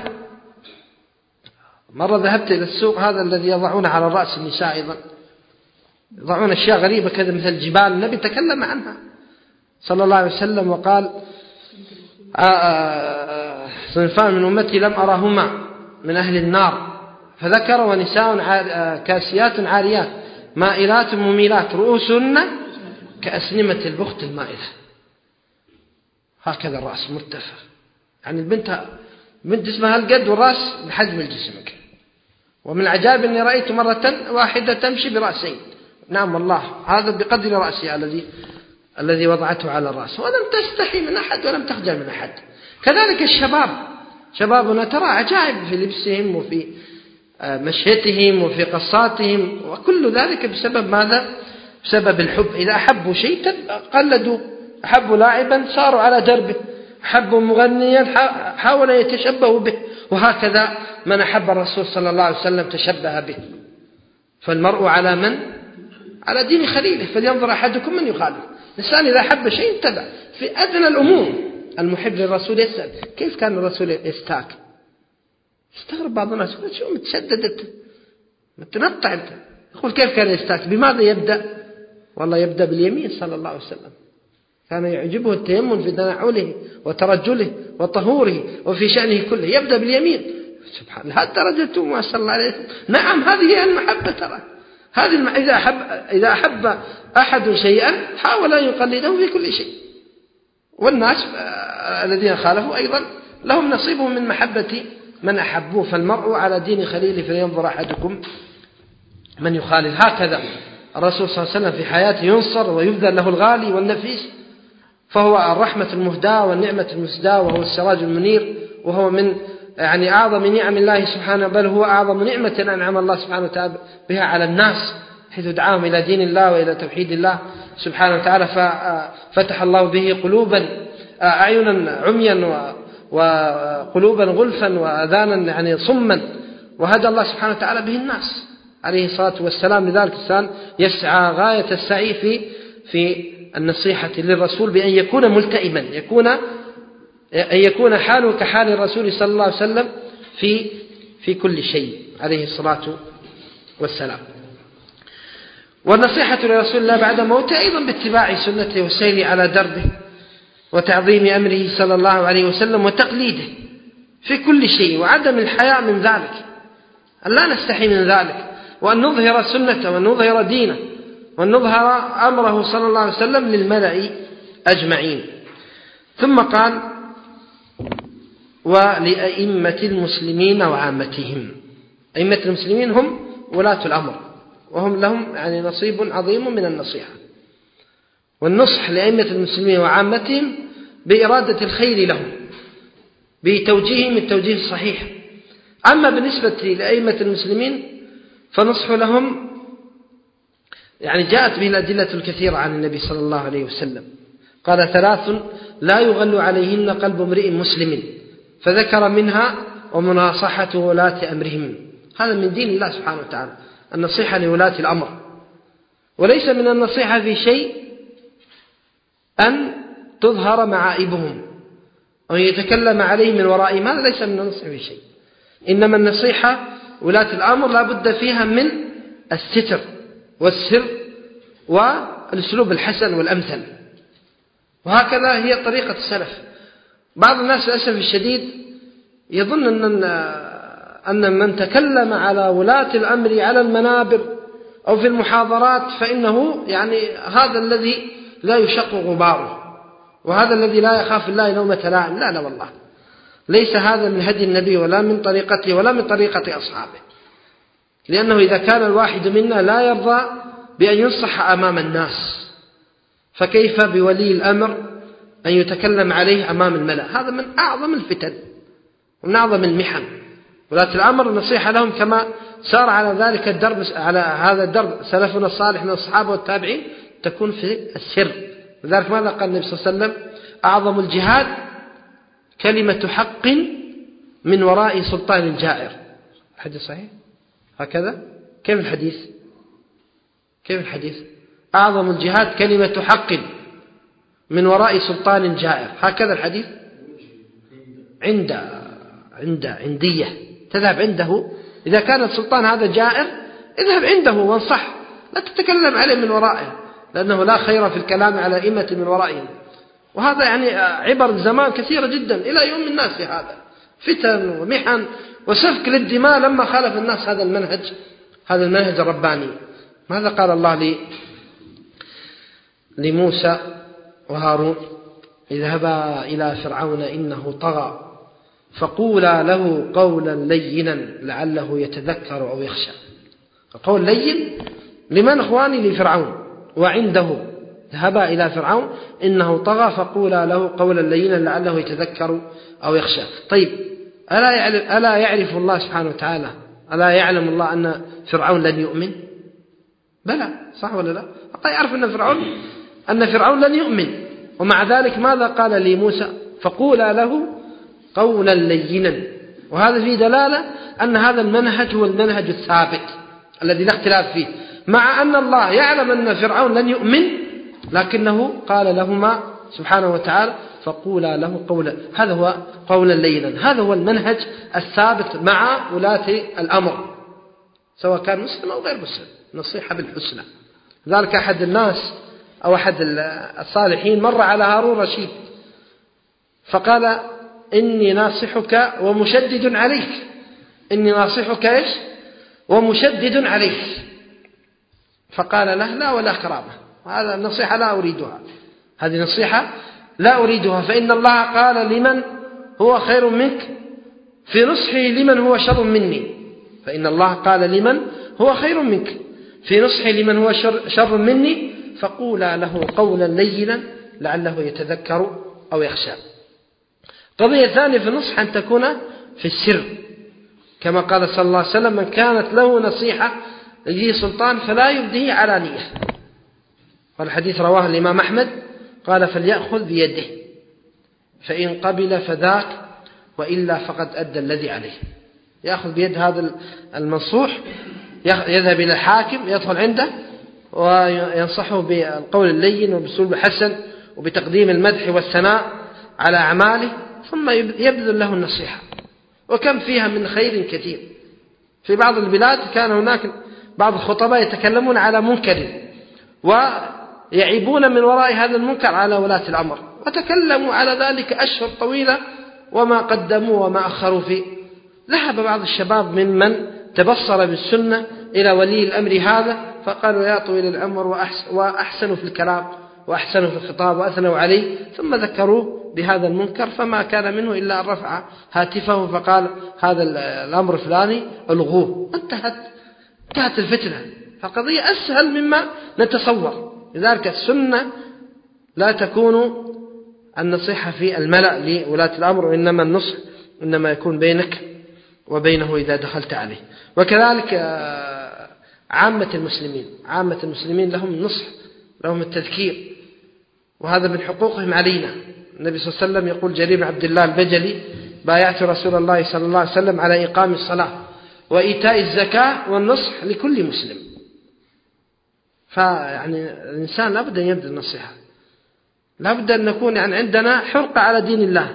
مرة ذهبت إلى السوق، هذا الذي يضعون على الرأس النساء أيضا، يضعون أشياء غريبة كذا مثل الجبال. النبي تكلم عنها صلى الله عليه وسلم وقال صنفان من أمتي لم أرهما من أهل النار، فذكر ونساء كاسيات عاريات مائلات مميلات رؤوسهن كأسنمة البخت المائلة. هكذا الرأس مرتفع، يعني البنت جسمها القد والرأس بحجم الجسم. ومن العجائب أني رأيت مرة واحدة تمشي برأسين. نعم والله هذا بقدر رأسها الذي وضعته على الرأس، ولم تستحي من أحد ولم تخجل من أحد. كذلك الشباب، شبابنا ترى عجائب في لبسهم وفي مشيتهم وفي قصاتهم، وكل ذلك بسبب ماذا؟ بسبب الحب. إذا أحبوا شيء قلدوا، أحبوا لاعبا صاروا على دربه، أحبوا مغنيا حاولوا يتشبهوا به، وهكذا من أحب الرسول صلى الله عليه وسلم تشبه به. فالمرء على من؟ على دين خليله، فلينظر أحدكم من يخالف. الإنسان إذا أحب شيء اتبع في أدنى الأمور. المحب للرسول يسأل كيف كان الرسول يستاك؟ استغرب بعض الناس يقول شو متشددت متنطع انت. يقول كيف كان يستاك؟ بماذا يبدأ؟ والله يبدأ باليمين صلى الله عليه وسلم. كان يعجبه التيمم في تنعله وترجله وطهوره وفي شأنه كله، يبدأ باليمين. سبحان الله، هالدرجة ما شاء الله عليه. نعم هذه هي المحبة. ترى هذه إذا أحب أحد شيئا حاول أن يقلده في كل شيء. والناس الذين خالفوا أيضا لهم نصيبهم من محبة من أحبوه. فالمرء على دين خليله فلينظر أحدكم من يخالف. هكذا الرسول صلى الله عليه وسلم في حياته ينصر ويبذل له الغالي والنفيس، فهو الرحمة المهداة والنعمة المسداة، وهو السراج المنير، وهو من يعني أعظم نعم الله سبحانه، بل هو أعظم نعمة أنعم الله سبحانه وتعالى بها على الناس، حيث دعاهم إلى دين الله وإلى توحيد الله سبحانه وتعالى. ففتح الله به قلوبا أعينا عميا وقلوبا غلفا وأذانا يعني صما، وهدى الله سبحانه وتعالى به الناس عليه الصلاة والسلام. لذلك الإنسان يسعى غاية السعي في النصيحة للرسول بأن يكون ملتئما، أن يكون حاله كحال الرسول صلى الله عليه وسلم في كل شيء عليه الصلاة والسلام. والنصيحة لرسول الله بعد موته أيضا باتباع سنته والسير على دربه وتعظيم أمره صلى الله عليه وسلم وتقليده في كل شيء، وعدم الحياء من ذلك، أن لا نستحي من ذلك، وأن نظهر سنته وأن نظهر دينه وأن نظهر أمره صلى الله عليه وسلم للملأ أجمعين. ثم قال ولأئمة المسلمين وعامتهم. أئمة المسلمين هم ولاة الأمر، وهم لهم يعني نصيب عظيم من النصيحة والنصح لأئمة المسلمين وعامتهم بإرادة الخير لهم، بتوجيههم التوجيه الصحيح. أما بالنسبة لأئمة المسلمين فنصح لهم يعني جاءت به الأدلة الكثيرة عن النبي صلى الله عليه وسلم. قال 3 لا يغل عليهن قلب امرئ مسلم، فذكر منها ومناصحة ولاة أمرهم. هذا من دين الله سبحانه وتعالى، النصيحة لولاة الأمر. وليس من النصيحة في شيء أن تظهر معائبهم أو يتكلم عليهم من ورائهم، هذا ليس من النصيحة في شيء. إنما النصيحة ولاة الأمر لا بد فيها من الستر والسر والأسلوب الحسن والأمثل، وهكذا هي طريقة السلف. بعض الناس للأسف الشديد يظن أن من تكلم على ولاة الأمر على المنابر أو في المحاضرات فإنه يعني هذا الذي لا يشق غباره، وهذا الذي لا يخاف الله لومة لائم. لا والله، ليس هذا من هدي النبي ولا من طريقته ولا من طريقة أصحابه، لأنه إذا كان الواحد منا لا يرضى بأن ينصح أمام الناس، فكيف بولي الأمر أن يتكلم عليه أمام الملأ؟ هذا من أعظم الفتن ومن أعظم المحن. ولاة الأمر النصيحة لهم كما سار على ذلك الدرب، على هذا الدرب سلفنا الصالح من الصحابة والتابعين، تكون في السر. لذلك ماذا قال النبي صلى الله عليه وسلم؟ أعظم الجهاد كلمة حق من وراء سلطان جائر. الحديث صحيح هكذا؟ كيف الحديث؟ أعظم الجهاد كلمة حق من وراء سلطان جائر، هكذا الحديث. عندية تذهب عنده، إذا كان السلطان هذا جائر اذهب عنده وانصح، لا تتكلم عليه من ورائه، لأنه لا خير في الكلام على أئمة من ورائهم. وهذا يعني عبر الزمان كثيرة جدا إلى يوم الناس، هذا فتن ومحن وسفك للدماء لما خالف الناس هذا المنهج الرباني. ماذا قال الله لموسى وهارون؟ اذهبا إلى فرعون إنه طغى فقولا له قولا لينا لعله يتذكر أو يخشى. قول لين لمن أخواني؟ لفرعون. وعنده اذهبا إلى فرعون إنه طغى فقولا له قولا لينا لعله يتذكر أو يخشى. طيب، ألا يعرف الله سبحانه وتعالى، ألا يعلم الله أن فرعون لن يؤمن؟ بلى، صح ولا لا؟ الله يعرف أن فرعون لن يؤمن، ومع ذلك ماذا قال لموسى؟ فقولا له قولا لينا. وهذا فيه دلالة أن هذا المنهج هو المنهج الثابت الذي لا اختلاف فيه، مع أن الله يعلم أن فرعون لن يؤمن، لكنه قال لهما سبحانه وتعالى فقولا له قولا، هذا هو قولا لينا. هذا هو المنهج الثابت مع ولاة الأمر، سواء كان مسلم أو غير مسلم، نصيحة بالحسنى. ذلك أحد الناس أو أحد الصالحين مر على هارون رشيد فقال إني ناصحك ومشدد عليك. إني ناصحك إيش؟ ومشدد عليك. فقال له لا ولا كرامة، هذا النصيحة لا أريدها، هذه نصيحة لا أريدها، فإن الله قال لمن هو خير منك في نصحه لمن هو شر مني. فإن الله قال لمن هو خير منك في نصحه لمن هو شر مني فقولا له قولا لينا لعله يتذكر أو يخشى. قضية ثانية في النصح أن تكون في السر، كما قال صلى الله عليه وسلم من كانت له نصيحة لذي سلطان فلا يبديه علانية. والحديث رواه الإمام أحمد قال فليأخذ بيده فإن قبل فذاك وإلا فقد أدى الذي عليه. يأخذ بيد هذا المنصوح، يذهب إلى الحاكم، يدخل عنده وينصحه بالقول اللين وبالأسلوب الحسن وبتقديم المدح والثناء على أعماله، ثم يبذل له النصيحة. وكم فيها من خير كثير. في بعض البلاد كان هناك بعض الخطباء يتكلمون على منكر ويعيبون من وراء هذا المنكر على ولاة الأمر، وتكلموا على ذلك أشهر طويلة وما قدموا وما أخروا فيه. ذهب بعض الشباب ممن تبصر بالسنة إلى ولي الأمر هذا فقالوا يا طويل العمر وأحسنوا في الكلام وأحسنوا في الخطاب وأثنوا عليه، ثم ذكروه بهذا المنكر فما كان منه إلا أن رفع هاتفه فقال هذا الأمر فلاني الغوه. انتهت الفتنة. فقضية أسهل مما نتصور. لذلك السنة لا تكون النصيحة في الملأ لولاة الأمر، وإنما النصح إنما يكون بينك وبينه إذا دخلت عليه. وكذلك عامة المسلمين لهم النصح، لهم التذكير، وهذا من حقوقهم علينا. النبي صلى الله عليه وسلم يقول جرير بن عبد الله البجلي بايعت رسول الله صلى الله عليه وسلم على إقام الصلاة وإيتاء الزكاة والنصح لكل مسلم. فيعني الإنسان لابد أن يبذل النصيحة، لابد أن نكون يعني عندنا حرقة على دين الله،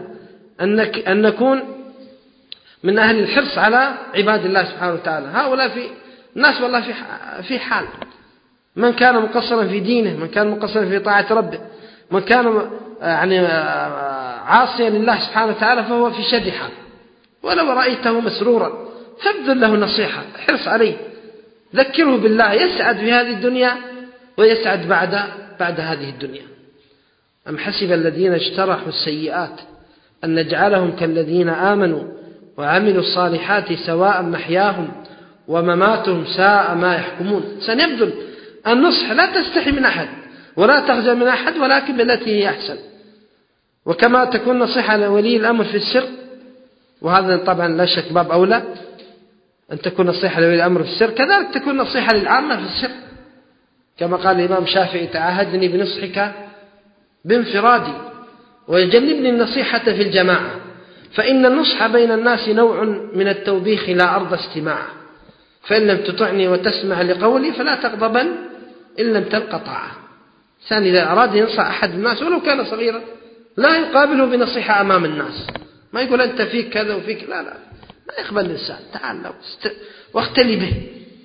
أن نكون من أهل الحرص على عباد الله سبحانه وتعالى. هؤلاء في الناس والله في حال، من كان مقصرا في دينه، من كان مقصرا في طاعة ربه، من كان يعني عاصيا لله سبحانه وتعالى فهو في شد حال. ولو رأيته مسرورا فابذل له نصيحة، احرص عليه، ذكره بالله، يسعد في هذه الدنيا ويسعد بعد هذه الدنيا. أم حسب الذين اجترحوا السيئات أن نجعلهم كالذين آمنوا وعملوا الصالحات سواء محياهم ومماتهم ساء ما يحكمون. سنبذل النصح، لا تستحي من أحد ولا تخجل من أحد، ولكن بالتي هي أحسن. وكما تكون نصيحة لولي الأمر في السر، وهذا طبعا لا شك باب أولى أن تكون نصيحة لولي الأمر في السر، كذلك تكون نصيحة للعامة في السر، كما قال الإمام الشافعي: تعاهدني بنصحك بانفرادي ويجنبني النصيحة في الجماعة، فإن النصح بين الناس نوع من التوبيخ لا أرضى استماعه، فإن لم تطعني وتسمع لقولي فلا تغضبن إن لم تلق طاعة. الإنسان إذا أراد ينصح أحد الناس ولو كان صغيرا لا يقابله بنصيحة أمام الناس، ما يقول أنت فيك كذا وفيك، لا لا يقبل الإنسان، تعال واختلي به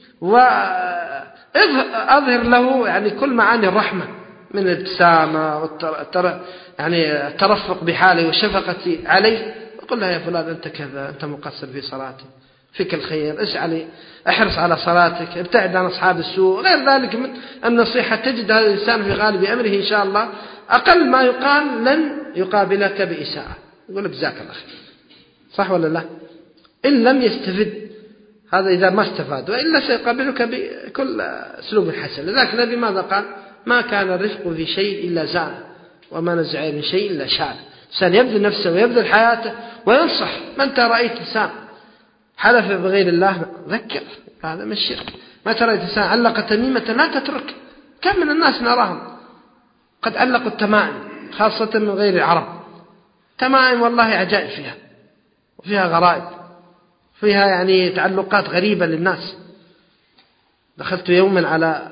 وأظهر له يعني كل معاني الرحمة من الابتسامة يعني الترفق بحاله والشفقة عليه، وقل له: يا فلان أنت كذا، أنت مقصر في صلاتك، فيك الخير، احرص على صلاتك، ابتعد عن أصحاب السوء. غير ذلك من النصيحة تجد هذا الإنسان في غالب أمره إن شاء الله أقل ما يقال لن يقابلك بإساءة، يقول لك جزاك الله خير، صح ولا لا؟ إن لم يستفد، هذا إذا ما استفاد، وإلا سيقابلك بكل أسلوب حسن. لذلك النبي ماذا قال؟ ما كان الرفق في شيء إلا زان، وما نزع من شيء إلا شان. الإنسان يبذل نفسه ويبذل حياته وينصح. ما أنت رأيت إنسان حلف بغير الله ذكر، هذا من الشرك. ما ترى إنسان علق تميمة لا تترك. كم من الناس نراهم قد علقوا التمائم، خاصة من غير العرب، تمائم والله عجائب فيها، وفيها غرائب، فيها يعني تعلقات غريبة للناس. دخلت يوما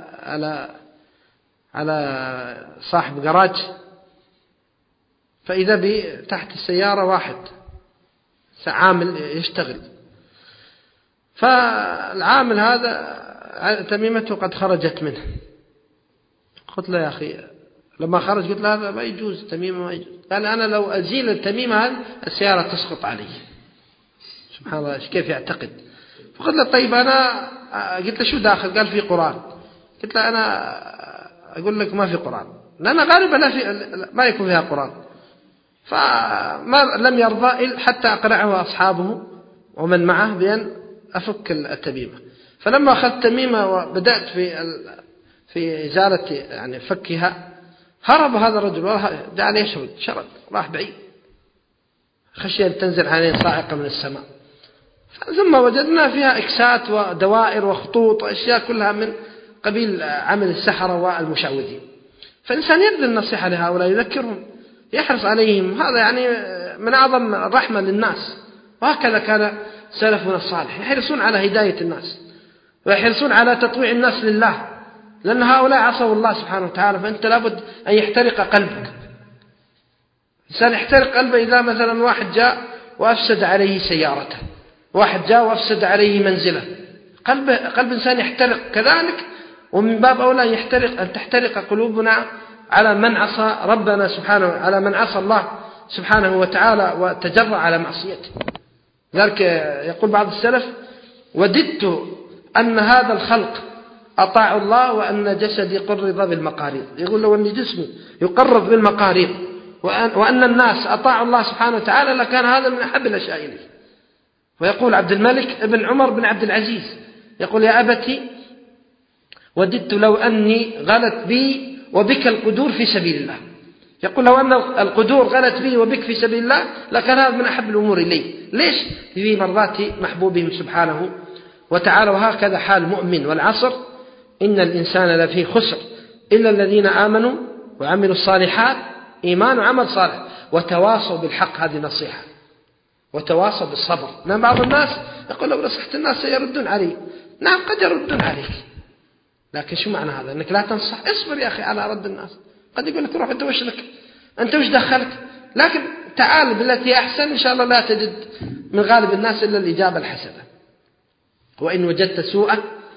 على صاحب جراج، فإذا بي تحت السيارة واحد عامل يشتغل، فالعامل هذا تميمته قد خرجت منه. قلت له: يا أخي، لما خرج قلت له: هذا ما يجوز، تميمة ما يجوز. قال: أنا لو أزيل التميمة هذه السيارة تسقط علي. سبحان الله كيف يعتقد. فقلت له: طيب أنا قلت له: شو داخل؟ قال: في قرآن. قلت له: أنا أقول لك ما في قرآن، لأن غالبا ما يكون فيها قرآن. فما لم يرضى حتى أقنعه أصحابه ومن معه بأن أفك التميمة. فلما أخذت تميمة وبدأت في إزالة يعني فكها، هرب هذا الرجل، جعل شرد راح بعيد، خشي أن تنزل عليه صاعقة من السماء. ثم وجدنا فيها إكسات ودوائر وخطوط وأشياء كلها من قبيل عمل السحرة والمشعوذين. فالإنسان يبذل النصيحة لهؤلاء، يذكرهم، يحرص عليهم، هذا يعني من أعظم الرحمة للناس. وهكذا كان سلفنا الصالح، يحرصون على هداية الناس ويحرصون على تطويع الناس لله، لأن هؤلاء عصوا الله سبحانه وتعالى. فأنت لابد أن يحترق قلبك. إنسان يحترق قلبه إذا مثلا واحد جاء وأفسد عليه سيارته، واحد جاء وأفسد عليه منزله، قلب إنسان يحترق كذلك. ومن باب أولى أن تحترق قلوبنا على من عصى ربنا سبحانه، على من عصى الله سبحانه وتعالى وتجرأ على معصيته. ذلك يقول بعض السلف: وددت أن هذا الخلق أطاعوا الله وأن جسدي قرض بالمقاريض. يقول: لو أن جسمي يقرض بالمقاريض وأن الناس أطاعوا الله سبحانه وتعالى لكان هذا من أحب الأشياء إليه. ويقول عبد الملك ابن عمر بن عبد العزيز يقول: يا أبتي، وددت لو أني غلت بي وبك القدور في سبيل الله. يقول: لو أن القدور غلت بي وبك في سبيل الله لكان هذا من أحب الأمور إلي. ليش؟ في مرضاة محبوبهم سبحانه وتعالى. وهكذا حال مؤمن. والعصر إن الإنسان لفي خسر إلا الذين آمنوا وعملوا الصالحات، إيمان وعمل صالح، وتواصوا بالحق، هذه نصيحة، وتواصوا بالصبر. لأن بعض الناس يقول: لو نصحت الناس سيردون علي. نعم قد يردون عليك، لكن شو معنى هذا؟ أنك لا تنصح. اصبر يا أخي على رد الناس. قد يقول لك: روح أنت وش لك، أنت وش دخلك. لكن تعال بالتي أحسن، إن شاء الله لا تجد من غالب الناس إلا الإجابة الحسنة. وإن وجدت سوءا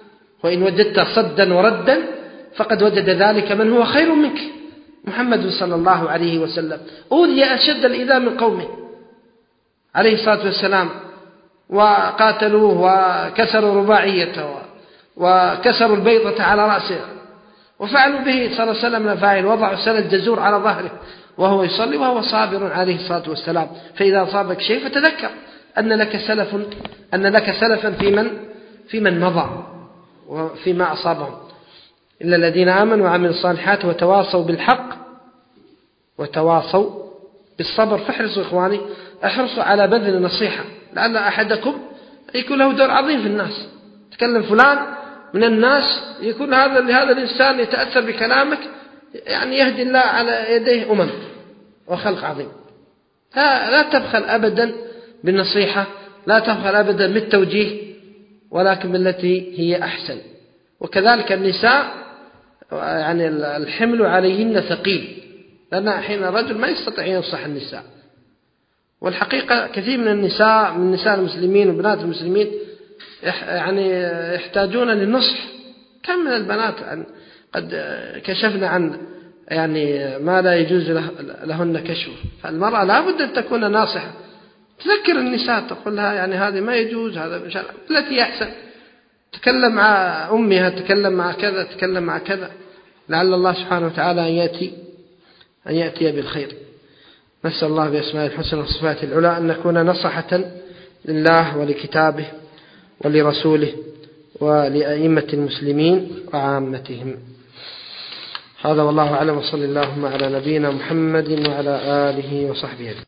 وإن وجدت صدا وردا فقد وجد ذلك من هو خير منك. محمد صلى الله عليه وسلم أوذي أشد الإيذاء من قومه عليه الصلاة والسلام، وقاتلوه وكسروا رباعيته وكسروا البيضة على رأسه، وفعلوا به صلى الله عليه وسلم الفاعل، وضعوا سل الجزور على ظهره وهو يصلي وهو صابر عليه الصلاة والسلام. فإذا أصابك شيء فتذكر أن لك سلفا في من مضى وفيما أصابهم، إلا الذين آمنوا وعملوا الصالحات وتواصوا بالحق وتواصوا بالصبر. فاحرصوا إخواني، احرصوا على بذل النصيحة، لعل أحدكم يكون له دور عظيم في الناس. تكلم فلان من الناس يكون لهذا الإنسان يتأثر بكلامك، يعني يهدي الله على يديه وخلق عظيم. لا تبخل أبدا بالنصيحة، لا تبخل أبدا بالتوجيه، ولكن بالتي هي أحسن. وكذلك النساء، يعني الحمل عليهن ثقيل، لأن حين الرجل ما يستطيع ينصح النساء. والحقيقة كثير من نساء المسلمين وبنات المسلمين يعني يحتاجون للنصح. كم من البنات قد كشفنا عن يعني ما لا يجوز لهن كشفه. فالمرأة لا بد أن تكون ناصحة، تذكر النساء، تقول لها يعني هذه ما يجوز، هذا مش التي أحسن، تكلم مع أمها، تكلم مع كذا، تكلم مع كذا، لعل الله سبحانه وتعالى أن يأتي بالخير. نسأل الله بأسماء الحسنى وصفات العلى أن نكون نصحة لله ولكتابه ولرسوله ولأئمة المسلمين وعامتهم. هذا والله أعلم، وصلى اللهم على نبينا محمد وعلى آله وصحبه.